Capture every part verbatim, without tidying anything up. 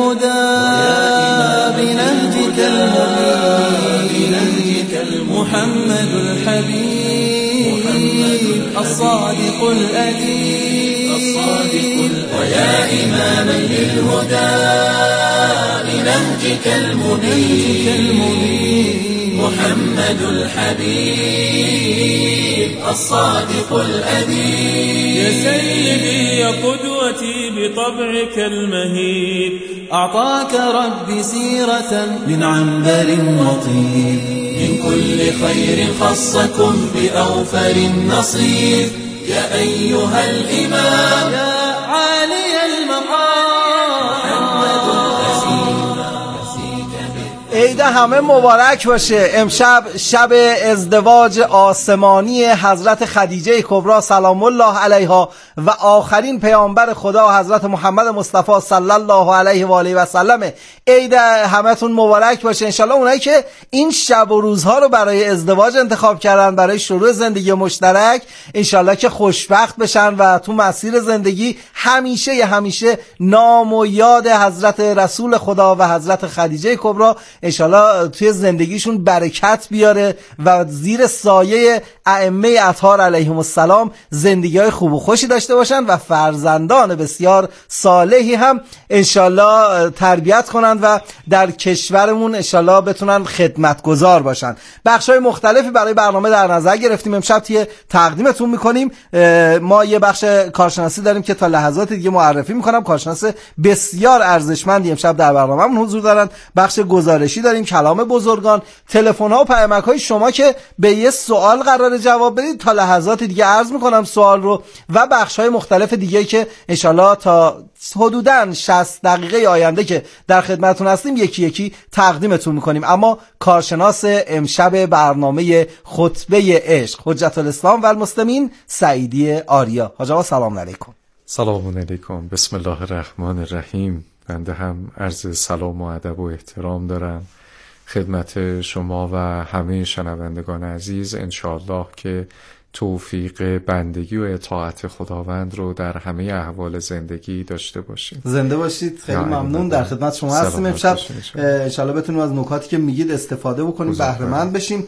الهدى بنهجك المبين محمد الحبيب الصادق الأديب ويا إماما للهدى بنهجك المبين محمد الحبيب الصادق الأديب يا سيدي يا قدوتي بطبعك المهيب أعطاك ربي سيرة من عنبر وطيب من كل خير خصكم بأوفر النصيب يا أيها الإمام يا عالي المقام محمد عید همه مبارک باشه. امشب شب ازدواج آسمانی حضرت خدیجه کبری سلام الله علیها و آخرین پیامبر خدا حضرت محمد مصطفی صلی الله علیه و آله و سلم. عید همتون مبارک باشه. انشالله اونایی که این شب و روزها رو برای ازدواج انتخاب کردن، برای شروع زندگی مشترک، انشالله که خوشبخت بشن و تو مسیر زندگی همیشه همیشه نام و یاد حضرت رسول خدا و حضرت خدیجه کبری انشالله توی زندگیشون برکت بیاره و زیر سایه ائمه اطهار علیهم السلام زندگی‌های خوب و خوشی داشته باشن و فرزندان بسیار صالحی هم انشالله تربیت کنند و در کشورمون انشالله بتونن خدمتگزار باشن. بخش‌های مختلفی برای برنامه در نظر گرفتیم، امشب توی تقدیمتون میکنیم. ما یه بخش کارشناسی داریم که تا لحظات دیگه معرفی میکنم. کارشناس بسیار ارزشمندی امشب در برنامه‌مون حضور دارن. بخش گزارشی داریم، کلام بزرگان، تلفن‌ها و پیامک‌های شما که به یه سوال قرار جواب بدید. تا لحظات دیگه عرض میکنم سوال رو و بخش‌های مختلف دیگه که انشالله تا حدوداً شصت دقیقه آینده که در خدمتتون هستیم یکی یکی تقدیمتون میکنیم. اما کارشناس امشب برنامه خطبه عشق حجت الاسلام و المسلمین سعیدی آریا. حاج آقا سلام علیکم. سلام علیکم. بسم الله الرحمن الرحیم. بنده هم عرض سلام و ادب و احترام دارم خدمت شما و همه شنوندگان عزیز. انشاءالله که توفیق بندگی و اطاعت خداوند رو در همه احوال زندگی داشته باشیم. زنده باشید. خیلی ممنون. در خدمت شما هستیم. امشب انشالله بتونیم از نکاتی که میگید استفاده بکنیم، بهره مند بشیم.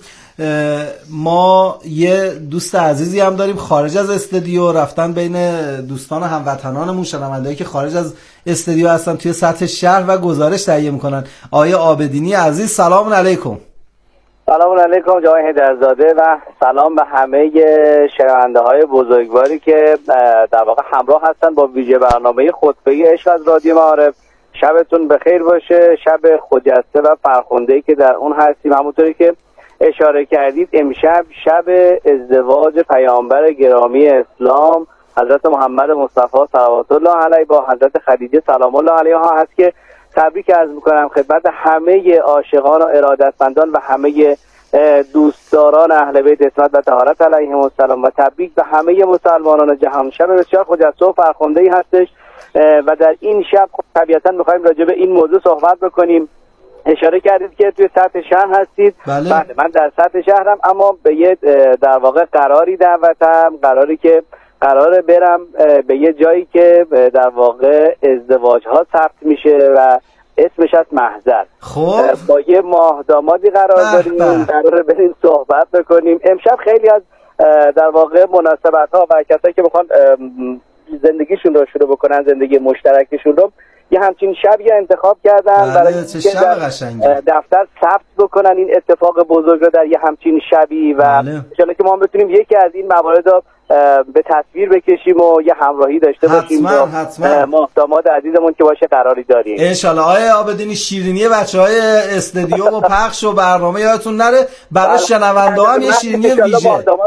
ما یه دوست عزیزی هم داریم خارج از استودیو، رفتن بین دوستان و هموطنانمون شنوندهایی که خارج از استودیو هستن توی سطح شهر و گزارش تهیه میکنن. آقای عابدینی عزیز سلام علیکم. سلام علیکم جناب حیدرزاده و سلام به همه شنونده های بزرگواری که در واقع همراه هستن با ویژه برنامه خطبه عشق از رادیو معارف. شبتون بخیر باشه، شب خجسته و فرخنده‌ای که در اون هستیم. همونطوری که اشاره کردید امشب شب ازدواج پیامبر گرامی اسلام حضرت محمد مصطفی صلوات الله علیه با حضرت خدیجه سلام الله علیها هست که تبریک عرض میکنم خدمت همه عاشقان و ارادتمندان و همه دوستداران اهل بیت عصمت و طهارت علیهم السلام و تبریک به همه مسلمانان جهان. شب بسیار خجسته و فرخنده‌ای هستش و در این شب طبیعتاً می‌خوایم راجع به این موضوع صحبت بکنیم. اشاره کردید که توی سطح شهر هستید. بله. بله من در سطح شهرم، اما به یه در واقع قراری دعوتم، قراری که قراره برم به یه جایی که در واقع ازدواج ها ثبت میشه و اسمش از محضر. خب با یه ماه دامادی قرار داریم، قراره بریم صحبت بکنیم. امشب خیلی از در واقع مناسبت ها و کسایی که میخوان زندگیشون رو شروع بکنن، زندگی مشترکشون رو، یه همچین شبی انتخاب کردن برای اینکه در دفتر ثبت بکنن این اتفاق بزرگ رو در یه همچین شبی و انشالله که ما بتونیم یکی از این موارد رو به تصویر بکشیم و یه همراهی داشته باشیم با ماه داماد عزیزمون که باشه قراری داریم انشالله. آقای عابدینی شیرینی بچهای استودیو و پخش و برنامه یادتون نره، برای شنونده هم یه شیرینی ویژه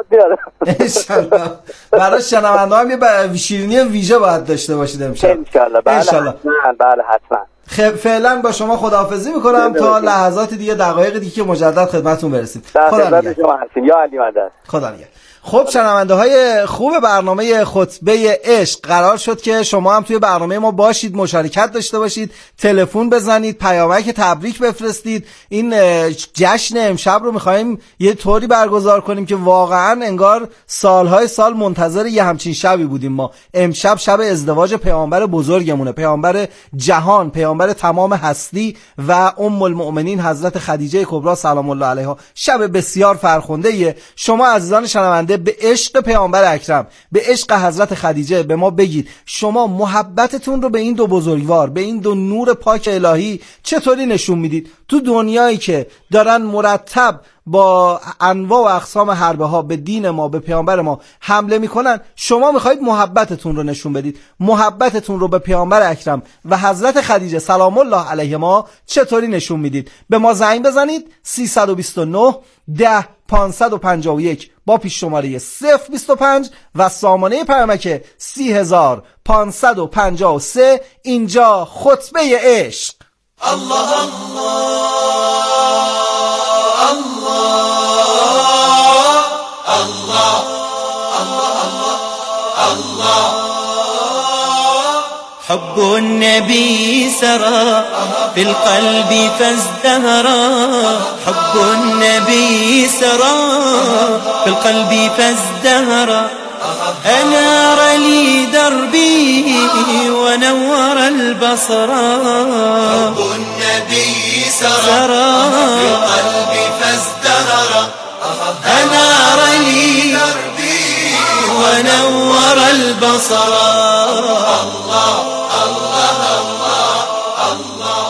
انشالله برای شنونده هم یه شیرینی ویژه باید داشته باشید امشب انشالله. بله بله حتما. خب فعلا با شما خداحافظی میکنم تا لحظات دیگه، دقایق دیگه که مجدد خدمتتون برسیم. خدا نگهدار. یا علی مدد. خدا نگهدار. خب شنونده های خوب برنامه خطبه عشق، قرار شد که شما هم توی برنامه ما باشید، مشارکت داشته باشید، تلفن بزنید، پیامک تبریک بفرستید. این جشن امشب رو میخوایم یه طوری برگزار کنیم که واقعا انگار سالهای سال منتظر یه همچین شبی بودیم. ما امشب شب ازدواج پیامبر بزرگمونه، پیامبر جهان، پیامبر تمام هستی و ام المؤمنین حضرت خدیجه کبری سلام الله علیها. شب بسیار فرخنده. شما عزیزان شنونده به عشق پیامبر اکرم، به عشق حضرت خدیجه به ما بگید شما محبتتون رو به این دو بزرگوار، به این دو نور پاک الهی چطوری نشون میدید؟ تو دنیایی که دارن مرتب با انواع و اقسام حربه ها به دین ما، به پیامبر ما حمله میکنن، شما میخواید محبتتون رو نشون بدید. محبتتون رو به پیامبر اکرم و حضرت خدیجه سلام الله علیه ما چطوری نشون میدید؟ به ما زنگ بزنید سیصد و بیست و نه ده پانصد و پنجاه و یک با پیش شماره صفر بیست و پنج و سامانه پیامک سی هزار پانصد و پنجاه و سه. اینجا خطبه عشق. الله الله الله الله الله حب النبي سرى في القلب فازدهرا حب النبي سرى في القلب فازدهرا أنار لي دربي ونور البصر حب النبي سرى في القلب فازدهرا أنار لي دربي ونور البصر. الله الله الله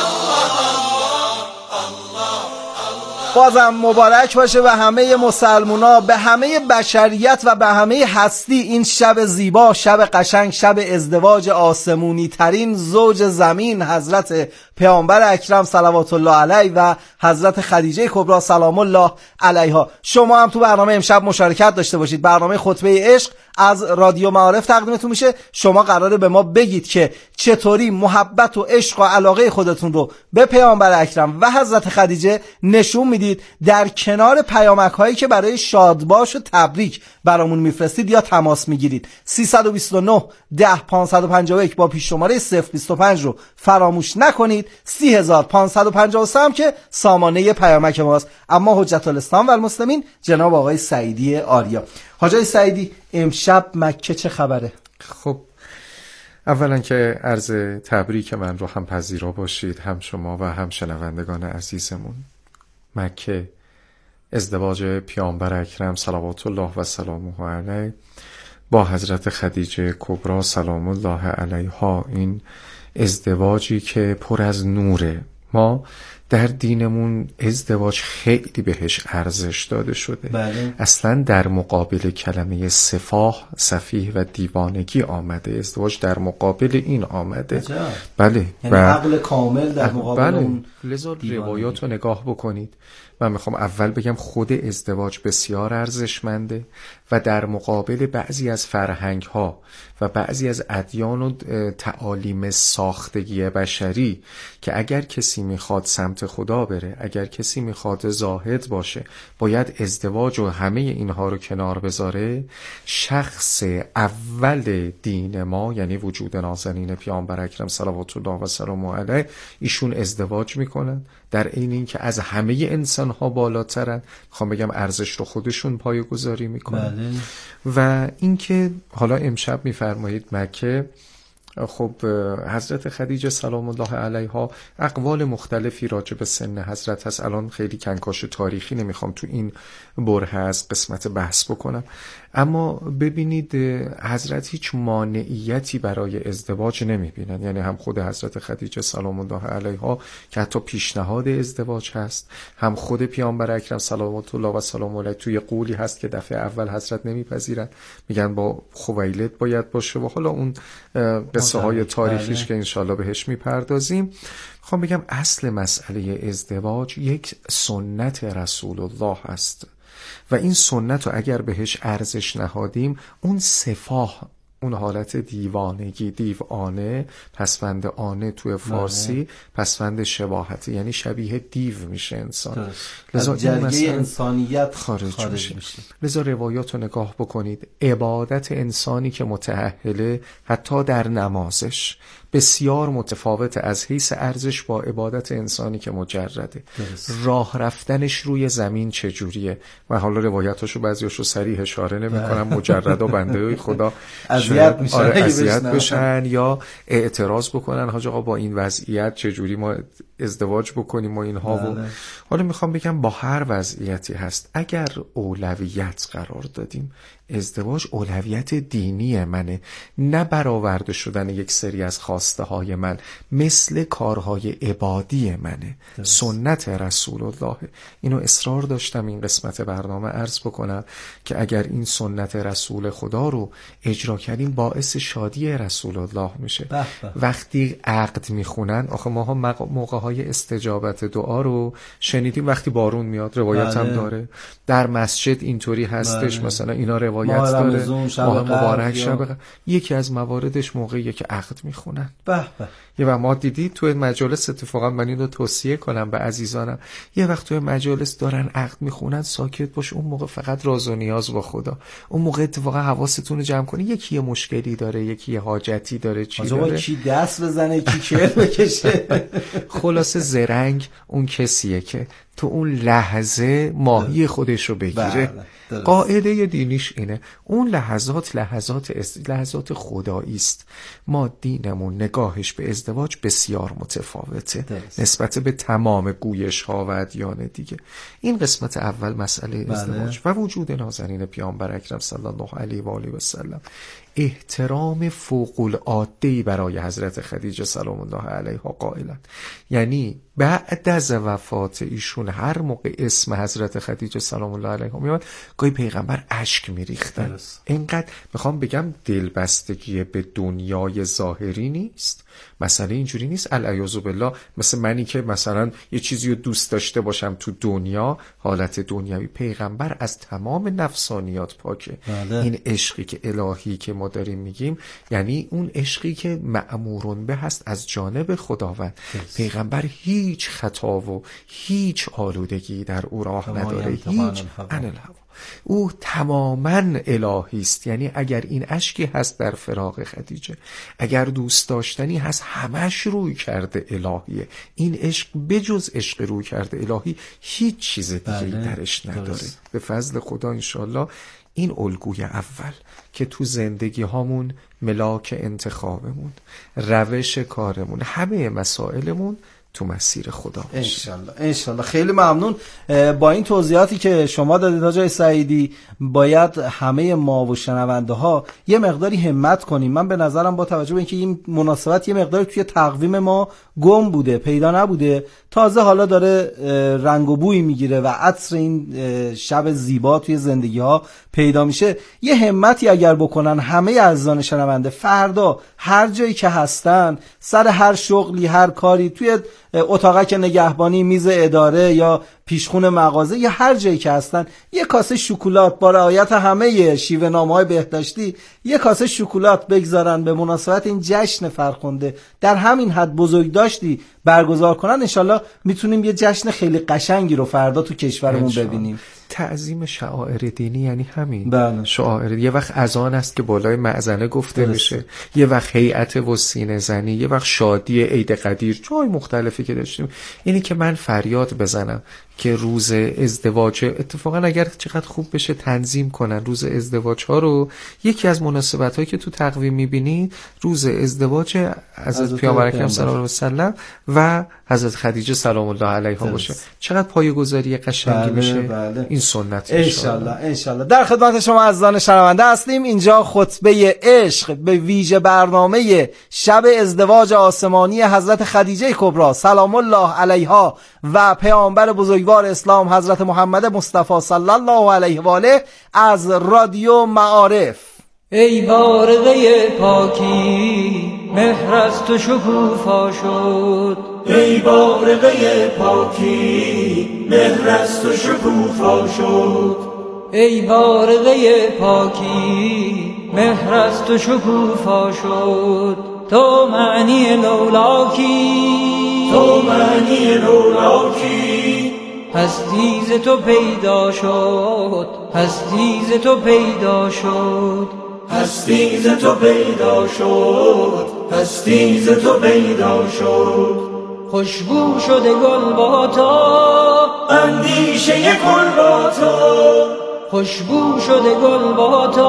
بازم مبارک باشه به همه مسلمونا، به همه بشریت و به همه هستی این شب زیبا، شب قشنگ، شب ازدواج آسمونی ترین زوج زمین حضرت پیامبر اکرم صلوات الله علیه و حضرت خدیجه کبری سلام الله علیها. شما هم تو برنامه امشب مشارکت داشته باشید. برنامه خطبه عشق از رادیو معارف تقدیمتون میشه. شما قراره به ما بگید که چطوری محبت و عشق و علاقه خودتون رو به پیامبر اکرم و حضرت خدیجه نشون میدید در کنار پیامک هایی که برای شادباش و تبریک برامون میفرستید یا تماس میگیرید. سیصد و بیست و نه ده پانصد و پنجاه و یک با پیش شماره صفر بیست و پنج رو فراموش نکنید. سی هزار پانصد و پنجاه و سه هم که سامانه پیامک ماست. اما حجت الاسلام و المسلمین جناب آقای سعیدی آریا. حاجی سعیدی، امشب مکه چه خبره؟ خب اولا که عرض تبریک من رو هم پذیرا باشید، هم شما و هم شنوندگان عزیزمون. مکه، ازدواج پیامبر اکرم صلوات الله و سلامه علیه با حضرت خدیجه کبری سلام الله علیها، این ازدواجی که پر از نوره. ما در دینمون ازدواج خیلی بهش ارزش داده شده. بله. اصلا در مقابل کلمه سفاه، سفیه و دیوانگی آمده. ازدواج در مقابل این آمده. عجب. بله. یعنی عقل کامل در مقابل بله. اون لذا روایات رو نگاه بکنید. من میخوام اول بگم خود ازدواج بسیار ارزشمنده و در مقابل بعضی از فرهنگ ها و بعضی از ادیان و تعالیم ساختگی بشری که اگر کسی میخواد سمت خدا بره، اگر کسی میخواد زاهد باشه، باید ازدواج و همه اینها رو کنار بذاره. شخص اول دین ما یعنی وجود نازنین پیامبر اکرم صلوات الله و سلامه علیه، ایشون ازدواج میکنن در این این که از همه انسان ها بالاترن. میخوام بگم ارزش رو خودشون پایه‌گذاری میکنن. بله. و اینکه حالا امشب میفرمایید مکه، خب حضرت خدیجه سلام الله علیها اقوال مختلفی راجع به سن حضرت هست. الان خیلی کنکاش تاریخی نمیخوام تو این بره از قسمت بحث بکنم، اما ببینید حضرت هیچ مانعیتی برای ازدواج نمیبینن. یعنی هم خود حضرت خدیجه سلام الله علیها که حتی پیشنهاد ازدواج هست، هم خود پیامبر اکرم صلوات الله و سلام علیه توی قولی هست که دفعه اول حضرت نمیپذیرن، میگن با خویلد باید باشه و حالا اون قصه های تاریخیش که انشالله بهش میپردازیم. میخوام بگم اصل مسئله ازدواج یک سنت رسول الله هست و این سنت رو اگر بهش ارزش نهادیم، اون سفاه اون حالت دیوانگی، دیوانه، پسوند آنه توی فارسی پسوند شباهتی، یعنی شبیه دیو میشه انسان، لذا از جرگه انسانیت خارج, خارج میشه. میشه. لذا روایات رو نگاه بکنید، عبادت انسانی که متأهله حتی در نمازش بسیار متفاوت از حیث ارزش با عبادت انسانی که مجرده. درست. راه رفتنش روی زمین چجوریه؟ و حالا روایاتشو بعضیاشو صریح اشاره نمی‌کنم، مجردا بنده خدا اذیت میشن، آره اذیت بشن یا اعتراض بکنن حاج آقا با این وضعیت چجوری ما ازدواج بکنیم و اینها. و حالا میخوام بگم با هر وضعیتی هست، اگر اولویت قرار دادیم ازدواج اولویت دینی منه، نه برآورده شدن یک سری از خواسته های من مثل کارهای عبادی منه. دست. سنت رسول الله. اینو اصرار داشتم این قسمت برنامه عرض بکنم که اگر این سنت رسول خدا رو اجرا کردیم باعث شادی رسول الله میشه. بح بح. وقتی عقد میخونن، آخه ماها موقع های استجابت دعا رو شنیدیم وقتی بارون میاد، روایت هم داره در مسجد اینطوری هستش. بله. مثلا اینا روایت داره ماه مبارک شب، یکی از مواردش موقعیه که عقد میخونن. به به. یه وقت ما دیدید توی مجالس، اتفاقا من اینو توصیه کنم به عزیزانم، یه وقت توی مجالس دارن عقد میخونن ساکت باش، اون موقع فقط راز و نیاز با خدا، اون موقع اتفاقا حواستون رو جمع کنی، یکی یه مشکلی داره، یکی یه حاجتی داره، چی داره، کی دست بزنه، کی کل بکشه. خلاصه زرنگ اون کسیه که تو اون لحظه ماهی خودش رو بگیره. قاعده دینیش اینه، اون لحظات لحظات است... لحظات خدایی است. ما دینمون نگاهش به ازدواج بسیار متفاوته درست. نسبت به تمام گویش ها و ادیان دیگه. این قسمت اول مسئله بله. ازدواج و وجود نازنین پیامبر اکرم صلی الله علیه و آله و سلم. احترام فوق العاده برای حضرت خدیجه سلام الله علیها قائلند. یعنی بعد از وفات ایشون هر موقع اسم حضرت خدیجه سلام الله علیها میاد، گاهی پیغمبر اشک میریختن. اینقدر میخوام بگم دلبستگی به دنیای ظاهری نیست. مسئله اینجوری نیست العیاذ بالله مثل منی که مثلا یه چیزی رو دوست داشته باشم تو دنیا، حالت دنیوی. پیغمبر از تمام نفسانیات پاکه. بله. این عشقی که الهی که ما داریم میگیم، یعنی اون عشقی که مأمورون به هست از جانب خداوند. پیغمبر هیچ خطا و هیچ آلودگی در او راه نداره، هیچ عن الهوا. او تماما الهی است. یعنی اگر این اشکی هست در فراق خدیجه، اگر دوست داشتنی هست، همش روی کرده الهیه. این عشق بجز عشق روی کرده الهی هیچ چیز دیگه درش نداره. به فضل خدا انشالله این الگوی اول که تو زندگی هامون ملاک انتخابمون، روش کارمون، همه مسائلمون تو مسیر خدا باشه. انشالله انشالله. خیلی ممنون. با این توضیحاتی که شما دادید حاج سعیدی، باید همه ما و شنونده ها یه مقداری همت کنیم. من به نظرم با توجه به اینکه این مناسبت یه مقداری توی تقویم ما گم بوده، پیدا نبوده، تازه حالا داره رنگ و بوی میگیره و عطر این شب زیبا توی زندگی ها پیدا میشه، یه همتی اگر بکنن همه عزیزان شنونده، فردا هر جایی که هستن، سر هر شغلی، هر کاری، توی اتاقک نگهبانی، میز اداره یا پیشخون مغازه یا هر جایی که هستن، یه کاسه شکلات با رعایت همه شیوه نامه‌های بهداشتی، یه کاسه شکلات بگذارن به مناسبت این جشن فرخنده در همین حد بزرگ داشتی برگزار کنن. انشالله میتونیم یه جشن خیلی قشنگی رو فردا تو کشورمون ببینیم. تعظیم شعائر دینی یعنی همین. بله. شعائر یه وقت اذان است که بالای مأذنه گفته درست. میشه، یه وقت هیئت و سینه زنی، یه وقت شادی عید قدیر، جای مختلفی که داشتیم. اینی که من فریاد بزنم که روز ازدواج، اتفاقا اگر چقدر خوب بشه تنظیم کنن روز ازدواج ها رو. یکی از مناسبت هایی که تو تقویم میبینید روز ازدواج حضرت پیامبر اکرم صلی الله علیه و سلم و حضرت خدیجه سلام الله علیها باشه. چقدر پایه‌گذاری قشنگی بله، میشه بله. این سنت انشالله انشالله. در خدمت شما عزیزان شنونده هستیم. اینجا خطبه عشق به ویژه برنامه شب ازدواج آسمانی حضرت خدیجه کبری سلام الله علیها و پیامبر بزرگوار اسلام حضرت محمد مصطفی صلی الله علیه و آله از رادیو معارف. ای بارقه پاکی مهر از تو شکوفا شد، ای بارقه پاکی مهر از تو شکوفا شد، ای بارقه پاکی مهر از تو شکوفا شد. تو معنی لولاکی، تو معنی لولاکی، هستی ز تو پیدا شد، هستی ز تو پیدا شد، هستی ز تو پیدا شد، هستی ز تو پیدا شد. خوشبو شده گل با تو، اندیشه گل با تو، خوشبو شده گل با تو،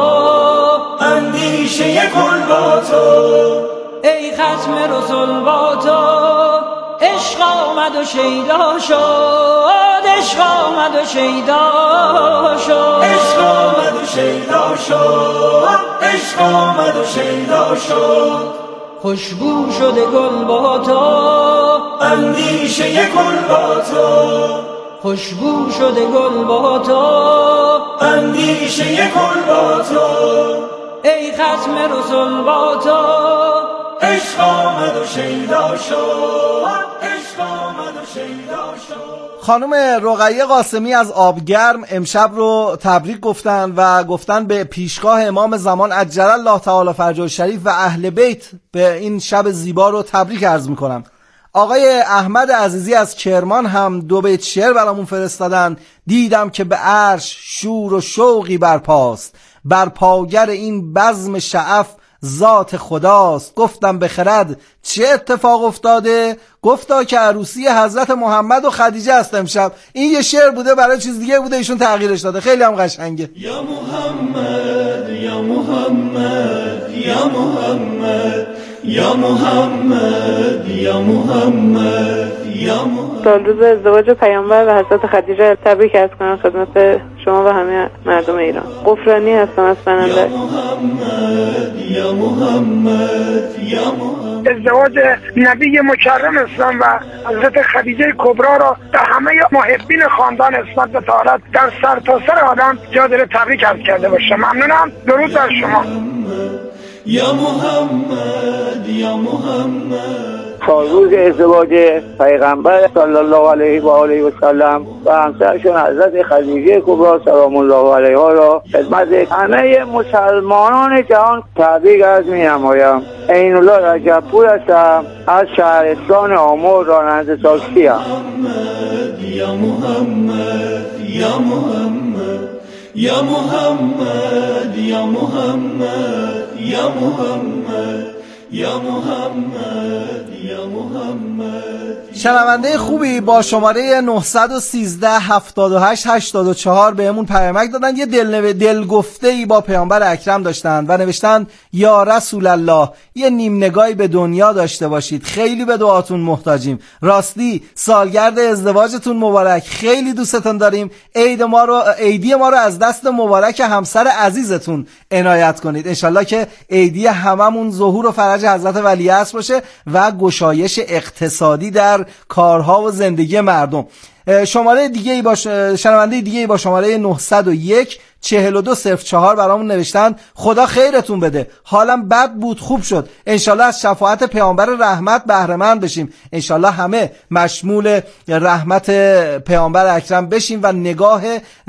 اندیشه گل با تو. ای ختم رسول با تو، عشق آمد و شیدا شد، عشق آمد و شیدا شد، عشق آمد و شیدا شد، عشق آمد و شیدا شد. خوشبو شده گل با تو، اندیشه گل با تو، خوشبو شده گل با تو، اندیشه گل با تو. ای ختم رسول با تو، عشق آمد و شیدا شد، عشق آمد و شیدا شد. خانم رقیه قاسمی از آبگرم امشب رو تبریک گفتن و گفتن به پیشگاه امام زمان عجل الله تعالی فرجه الشریف و اهل بیت به این شب زیبا رو تبریک عرض میکنم. آقای احمد عزیزی از کرمان هم دو بیت شعر برامون فرستادن. دیدم که به عرش شور و شوقی برپاست، برپاگر این بزم شعف ذات خداست. گفتم به خرد چه اتفاق افتاده؟ گفتا که عروسی حضرت محمد و خدیجه است امشب. این یه شعر بوده، برای چیز دیگه بوده، ایشون تغییرش داده. خیلی هم قشنگه. یا محمد یا محمد یا محمد یا محمد یا محمد یا محمد. سال روز ازدواج پیامبر و حضرت خدیجه تبریک عرض کنم خدمت شما و همه مردم ایران. غفرانی هستم از بننده. یا محمد یا محمد یا محمد. ازدواج نبی مکرم اسلام و حضرت خدیجه کبرا را به همه محبین خاندان اسمت و طهارت در سرتاسر عالم جا دل تبریک عرض کرده باشم. ممنونم. درود بر شما. یا محمد یا محمد. روز ازدواج پیغمبر صلی الله علیه و آله و سلم و همسرشون حضرت خدیجه کبرا سلام الله علیها را خدمت همه مسلمانان جهان تبریک عرض می‌نمایم. عین الله رجبپور هستم از شهرستان آمل، راننده تاکسی ام. یا محمد یا محمد یا محمد یا محمد یا محمد یا محمد یا محمد. شنونده خوبی با شماره نه یک سه هفتاد و هشت هشتاد و چهار بهمون پیامک دادن. یه دل دلگفته‌ای با پیامبر اکرم داشتن و نوشتن یا رسول الله یه نیم نگاهی به دنیا داشته باشید، خیلی به دعاتون محتاجیم. راستی سالگرد ازدواجتون مبارک، خیلی دوستتون داریم. عید ما رو عیدی ما رو از دست مبارک همسر عزیزتون عنایت کنید. انشالله که عیدی هممون ظهور و فرج حضرت ولیعصر باشه و گشایش اقتصادی در کارها و زندگی مردم. شماره دیگه ای با شنونده دیگه ای با شماره نه صفر یک چهل و دو صفر چهار برامون نوشتن خدا خیرتون بده، حالم بد بود خوب شد، انشالله از شفاعت پیامبر رحمت بهره مند بشیم، انشالله همه مشمول رحمت پیامبر اکرم بشیم و نگاه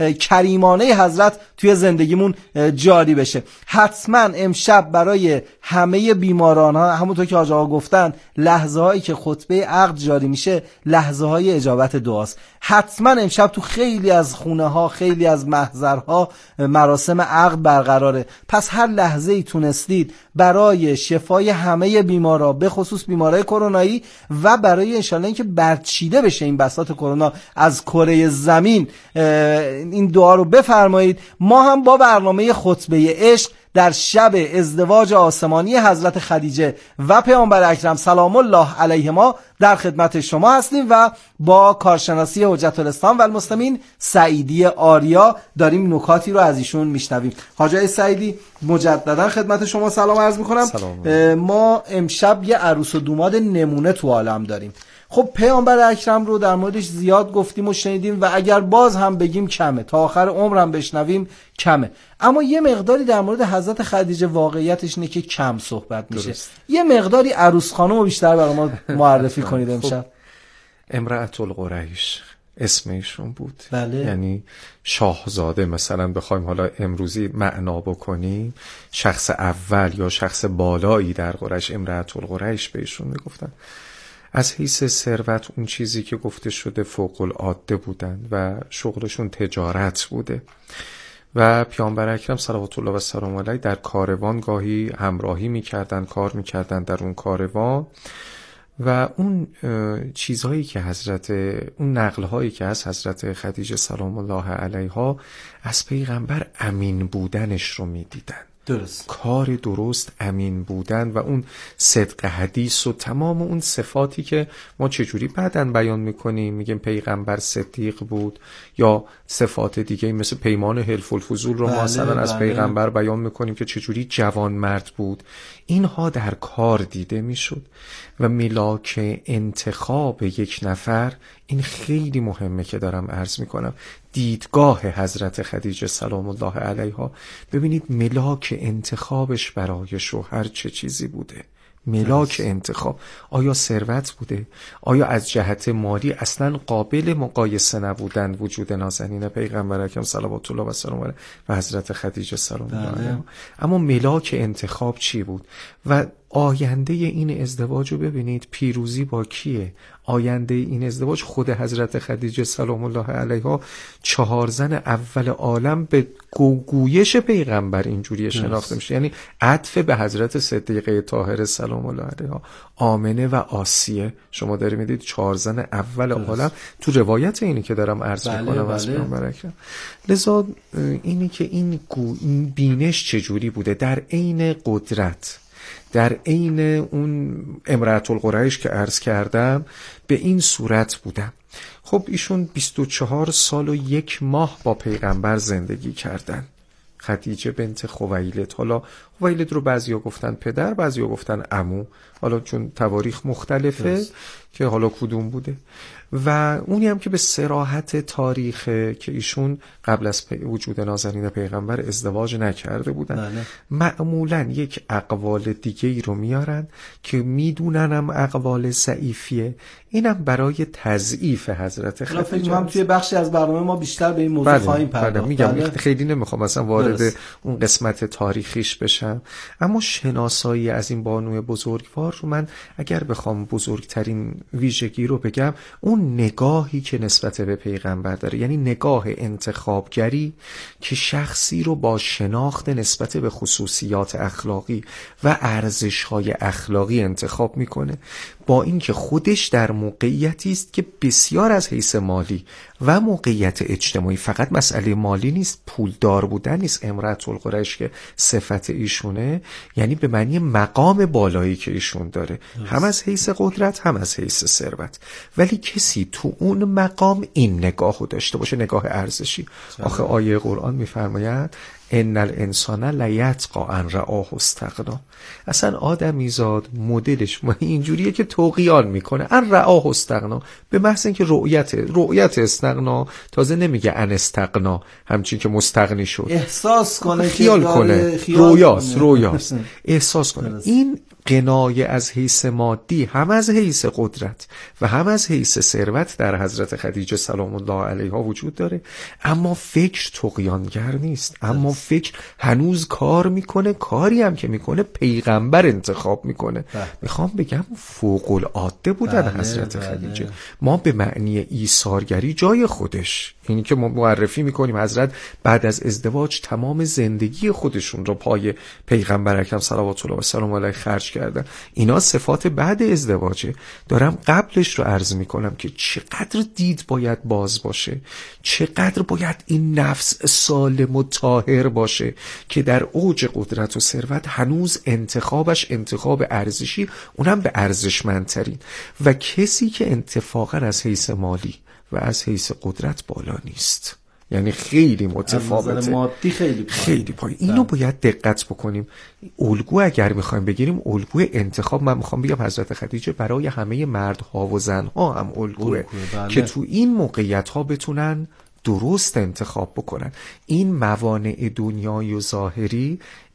کریمانه حضرت توی زندگیمون جاری بشه. حتما امشب برای همه بیماران ها، همونطور که حاج آقا گفتن، لحظه هایی که خطبه عقد جاری میشه لحظه های اجابت دعاست. حتما امشب تو خیلی از خونه ها، خیلی از محضرها مراسم عقد برقراره. پس هر لحظه ای تونستید برای شفای همه بیمارا، به خصوص بیمارای کرونایی و برای انشالله اینکه برچیده بشه این بساط کرونا از کره زمین، این دعا رو بفرمایید. ما هم با برنامه خطبه عشق در شب ازدواج آسمانی حضرت خدیجه و پیامبر اکرم سلام الله علیهما در خدمت شما هستیم و با کارشناسی حجت الاسلام و المسلمین سعیدی آریا داریم نکاتی رو از ایشون میشنویم. حاج آقای سعیدی مجددا خدمت شما سلام عرض میکنم. سلام. ما امشب یه عروس و دوماد نمونه تو عالم داریم. خب پیامبر اکرم رو در موردش زیاد گفتیم و شنیدیم و اگر باز هم بگیم کمه، تا آخر عمرم بشنویم کمه. اما یه مقداری در مورد حضرت خدیجه واقعیتش اینه که کم صحبت میشه. درست. یه مقداری عروس خانم رو بیشتر برای ما معرفی کنید امشب. امرأة القریش، اسم ایشون بود. بله. یعنی شاهزاده مثلا بخوایم حالا امروزی معنا بکنیم، شخص اول یا شخص بالایی در قریش امرأة القریش به ایشون میگفتن. از حیث ثروت اون چیزی که گفته شده فوق العاده بودن و شغلشون تجارت بوده و پیامبر اکرم صلوات الله و سلام علیه در کاروان گاهی همراهی میکردن، کار میکردن در اون کاروان و اون چیزهایی که حضرت اون نقلهایی که از حضرت خدیجه سلام الله علیها از پیغمبر امین بودنش رو میدیدن. درست. کار درست، امین بودن و اون صدق حدیث و تمام اون صفاتی که ما چجوری بعداً بیان میکنیم، میگیم پیغمبر صدیق بود یا صفات دیگه مثل پیمان حلف الفضول رو ما مثلا از پیغمبر بیان میکنیم که چجوری جوان مرد بود. اینها در کار دیده میشد و ملاک انتخاب یک نفر این خیلی مهمه که دارم عرض میکنم. دیدگاه حضرت خدیجه سلام الله علیها، ببینید ملاک انتخابش برای شوهر چه چیزی بوده. ملاک انتخاب آیا ثروت بوده؟ آیا از جهت مالی اصلا قابل مقایسه نبودن وجود نازنین پیغمبر اکرم صلوات الله و سلام علیه و حضرت خدیجه سلام الله علیها؟ اما ملاک انتخاب چی بود؟ و آینده این ازدواج رو ببینید، پیروزی با کیه؟ آینده این ازدواج خود حضرت خدیجه سلام الله علیها، چهار زن اول عالم به گویش پیغمبر اینجوری شناخته میشه، یعنی عطف به حضرت صدیقه طاهره سلام الله علیها، آمنه و آسیه. شما دارید میدید چهار زن اول درست. عالم تو روایت اینی که دارم عرض بله میکنم بله. از پیغمبر اکرم. لذا اینی که این, این بینش چجوری بوده در عین قدرت، در عین اون امرأة القریش که عرض کردم به این صورت بودم. خب ایشون بیست و چهار سال و یک ماه با پیغمبر زندگی کردن. خدیجه بنت خویلد، حالا خویلد رو بعضیا گفتن پدر، بعضیا گفتن عمو، حالا چون تواریخ مختلفه yes. که حالا کدوم بوده. و اونی هم که به صراحت تاریخ که ایشون قبل از وجود نازنین پیغمبر ازدواج نکرده بودن بله. معمولا یک اقوال دیگه ای رو میارن که میدونن هم اقوال ضعیفیه، اینم برای تضعیف حضرت خدیجه. فکر کنم توی بخشی از برنامه ما بیشتر به این موضوع بله. خواهیم پرداخت. بله. میگم بله. خیلی نمیخوام مثلا وارد درست. اون قسمت تاریخیش بشم، اما شناسایی از این بانوی بزرگوار رو من اگر بخوام بزرگترین ویژگی رو بگم، اون نگاهی که نسبت به پیغمبر داره، یعنی نگاه انتخابگری که شخصی رو با شناخت نسبت به خصوصیات اخلاقی و ارزش‌های اخلاقی انتخاب میکنه، با اینکه خودش در موقعیتی است که بسیار از حیث مالی و موقعیت اجتماعی، فقط مسئله مالی نیست، پولدار بودن نیست، امرأة القریش که صفت ایشونه، یعنی به معنی مقام بالایی که ایشون داره هم از حیث قدرت هم از حیث ثروت. ولی کسی تو اون مقام این نگاهو داشته باشه، نگاه ارزشی. آخه آیه قرآن میفرماید ان الانسان لیطغی ان رآه استغنا. اصلا آدمی زاد مدلش اینجوریه که طغیان میکنه، ان رآه استغنا، به محض اینکه رؤیت رؤیت استغنا، تازه نمیگه ان استغنا همچین که مستغنی شد، احساس کنه، خیال کنه، رویاست رویاست احساس کنه. این قنایه از حیث مادی هم از حیث قدرت و هم از حیث ثروت در حضرت خدیجه سلام الله علیها وجود داره، اما فکر طغیانگر نیست، اما فکر هنوز کار میکنه، کاری هم که میکنه پیغمبر انتخاب میکنه. میخوام بگم فوق العاده بودن بله، حضرت بله. خدیجه. ما به معنی ایثارگری جای خودش، اینی که ما معرفی میکنیم حضرت بعد از ازدواج تمام زندگی خودشون رو پای پیغمبر اکرم صلوات الله و سلام علیه خرج کردن، اینا صفات بعد ازدواجه. دارم قبلش رو عرض میکنم که چقدر دید باید باز باشه، چقدر باید این نفس سالم و طاهر باشه که در اوج قدرت و ثروت هنوز انتخابش انتخاب ارزشی، اونم به ارزشمندترین، و کسی که اتفاقا از حیث مالی و از حیث قدرت بالا نیست، یعنی خیلی متفاوته، مادی خیلی پای. خیلی پای. اینو باید دقت بکنیم. الگو اگر میخوایم بگیریم، الگوی انتخاب، من میخوام بگم حضرت خدیجه برای همه مردها و زنها هم الگوه بله. که تو این موقعیت ها بتونن درست انتخاب بکنن. این موانع دنیایی و ظاهری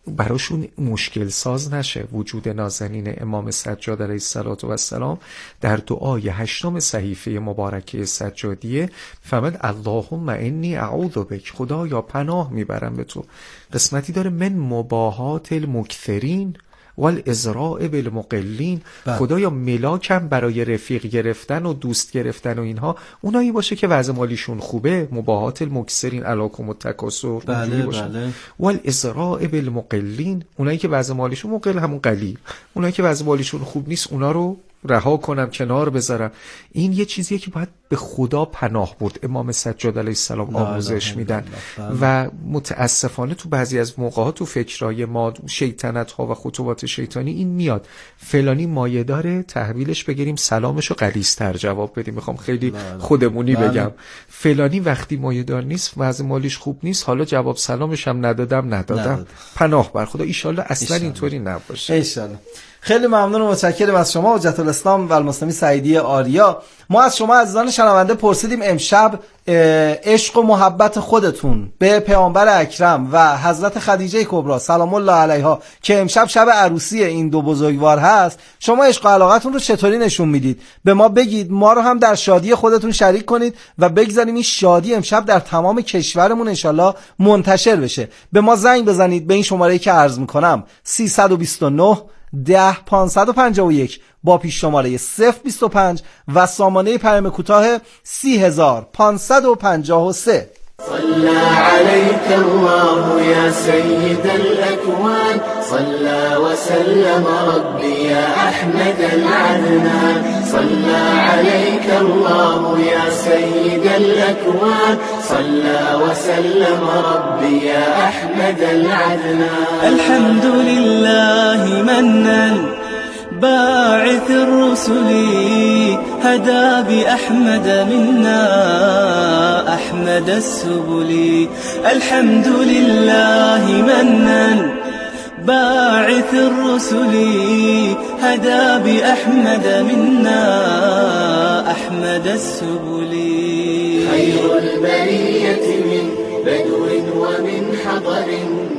براشون مشکل ساز نشه وجود نازنین امام سجاد علیه السلام. در دعای هشتم صحیفه مبارکه سجادیه فرمود اللهم انی اعوذ بک، خدایا پناه میبرم به تو. قسمتی داره من مباهات المکثرین والازراء بالمقلین، خدایا ملاکم برای رفیق گرفتن و دوست گرفتن و اینها اونایی باشه که وضع مالیشون خوبه، مباهات المکثرین علاکم التکاثر. بله بله. والازراء بالمقلین، اونایی که وضع مالیشون مقل همون قلیل، اونایی که وضع مالیشون خوب نیست اونا رو رها کنم، کنار بذارم. این یه چیزیه که باید به خدا پناه برد. امام سجاد علیه السلام آموزش میدن و متاسفانه تو بعضی از موقعات تو فکرای ما شیطنت ها و خطوات شیطانی این میاد فلانی مایه داره تحویلش بگیریم سلامشو غلیظ‌تر جواب بدیم. میخوام خیلی خودمونی بگم فلانی وقتی مایه دار نیست وضع مالیش خوب نیست حالا جواب سلامش هم ندادم ندادم نداد. پناه بر خدا ایشالله اصلا اینطوری نباشه. ایشالله. خیلی ممنون و متشکرم از شما حجت الاسلام و المسلمین سعیدی آریا. ما از شما عزیزان شنونده پرسیدیم امشب عشق و محبت خودتون به پیامبر اکرم و حضرت خدیجه کبری سلام الله علیها که امشب شب عروسی این دو بزرگوار هست، شما عشق و علاقتون رو چطوری نشون میدید؟ به ما بگید، ما رو هم در شادی خودتون شریک کنید و بگذاریم این شادی امشب در تمام کشورمون انشالله منتشر بشه. به ما زنگ بزنید به این شماره‌ای که عرض میکنم سیصد و بیست و نه ده پانصد و پنجاه و یک با پیش شماره صفر بیست و پنج و سامانه پیام کوتاه سی هزار پانصد و پنجاه و سه. صلى عليك الله يا سيد الأكوان، صلى وسلم ربي يا أحمد العدنان، صلى عليك الله يا سيد الأكوان، صلى وسلم ربي يا أحمد العدنان. الحمد لله منا باعث الرسل هدى بأحمد منا أحمد السبل. الحمد لله منا باعث الرسل هدى بأحمد منا أحمد السبل. خير البرية من بدو ومن حضر.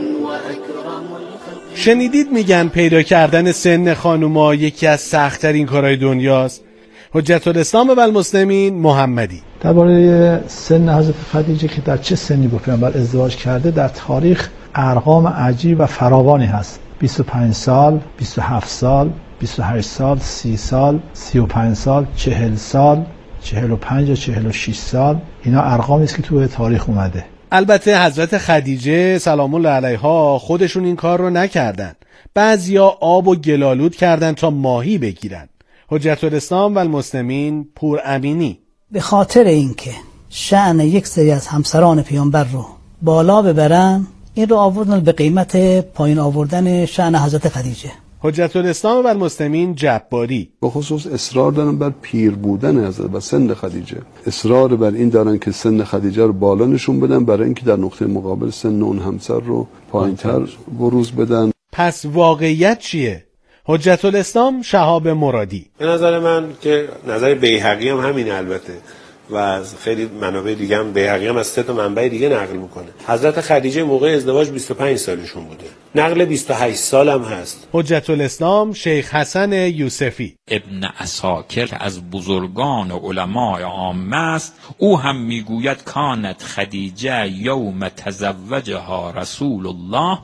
شنیدید میگن پیدا کردن سن خانوما یکی از سخت‌ترین کارهای دنیاست. حجت الاسلام و المسلمین محمدی درباره سن حضرت خدیجه که در چه سنی با پیامبر ازدواج کرده در تاریخ ارقام عجیب و فراوانی هست. بیست و پنج سال، بیست و هفت سال، بیست و هشت سال، سی سال، سی و پنج سال، چهل سال، چهل و پنج و چهل و شش سال. اینا ارقامی است که توی تاریخ اومده. البته حضرت خدیجه سلام الله علیها خودشون این کار رو نکردن. بعضیا آب و گلالود کردن تا ماهی بگیرن. حجت الاسلام و المسلمین پور امینی به خاطر اینکه شأن یک سری از همسران پیامبر رو بالا ببرن این رو آوردن به قیمت پایین آوردن شأن حضرت خدیجه. حجت الاسلام و المسلمین جباری به خصوص اصرار دارن بر پیر بودن حضرت و سن خدیجه، اصرار بر این دارن که سن خدیجه رو بالا نشون بدن برای اینکه در نقطه مقابل سن اون همسر رو پایینتر بروز بدن. پس واقعیت چیه؟ حجت الاسلام شهاب مرادی به نظر من که نظر بیهقی هم همینه البته و از خیلی منابع دیگه هم بیهقی هم از سه تا منبع دیگه نقل میکنه. حضرت خدیجه موقع ازدواج بیست و پنج سالشون بوده، نقل بیست و هشت سال هم هست. حجت الاسلام شیخ حسن یوسفی ابن عساکر که از بزرگان علمای عامه است، او هم میگوید کانت خدیجه یوم تزوجها رسول الله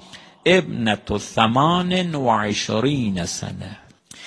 ابنت ثمان و عشرین سنه.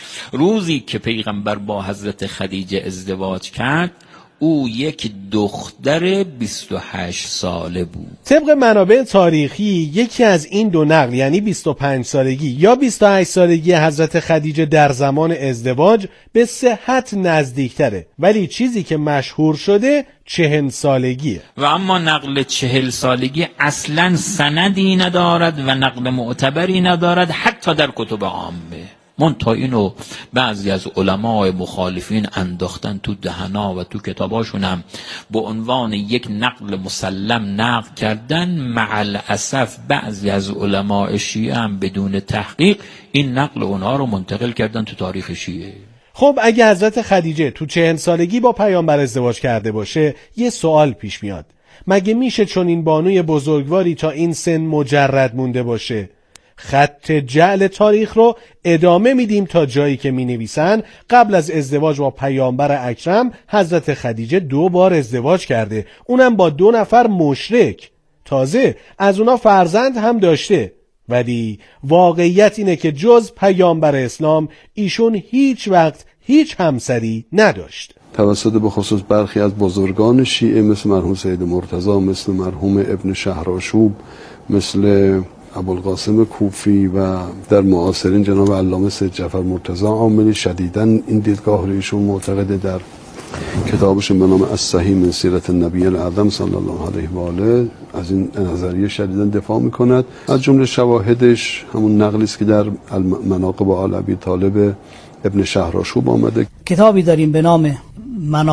روزی که پیغمبر با حضرت خدیجه ازدواج کرد او یک دختر بیست و هشت ساله بود. طبق منابع تاریخی یکی از این دو نقل یعنی بیست و پنج سالگی یا بیست و هشت سالگی حضرت خدیجه در زمان ازدواج به صحت نزدیکتره، ولی چیزی که مشهور شده چهل سالگیه. و اما نقل چهل سالگی اصلا سندی ندارد و نقل معتبری ندارد حتی در کتب عامه. منتها اینو بعضی از علمای مخالفین انداختن تو دهنا و تو کتاباشون هم به عنوان یک نقل مسلم نقل کردن. مع الاسف بعضی از علمای شیعه هم بدون تحقیق این نقل اونها رو منتقل کردن تو تاریخ شیعه. خب اگه حضرت خدیجه تو چهل سالگی با پیامبر ازدواج کرده باشه یه سوال پیش میاد، مگه میشه چون این بانوی بزرگواری تا این سن مجرد مونده باشه؟ خط جعل تاریخ رو ادامه میدیم تا جایی که می نویسن قبل از ازدواج با پیامبر اکرم حضرت خدیجه دو بار ازدواج کرده، اونم با دو نفر مشرک. تازه از اونا فرزند هم داشته، ولی واقعیت اینه که جز پیامبر اسلام ایشون هیچ وقت هیچ همسری نداشت. توسط به خصوص برخی از بزرگان شیعه مثل مرحوم سید مرتضی، مثل مرحوم ابن شهرآشوب، مثل ابوالقاسم کوفی و در معاصرین جناب علامه سید جعفر مرتضی عاملی شدیداً این دیدگاه رو ایشون معتقده در کتابشون به نام الصحیح من سیرت النبی الاعظم صلی الله علیه و آله از این نظریه شدیداً دفاع میکند. از جمله شواهدش همون نقلی است که در مناقب آل ابی طالب ابن شهرآشوب آمده. کتابی داریم به نام مناقب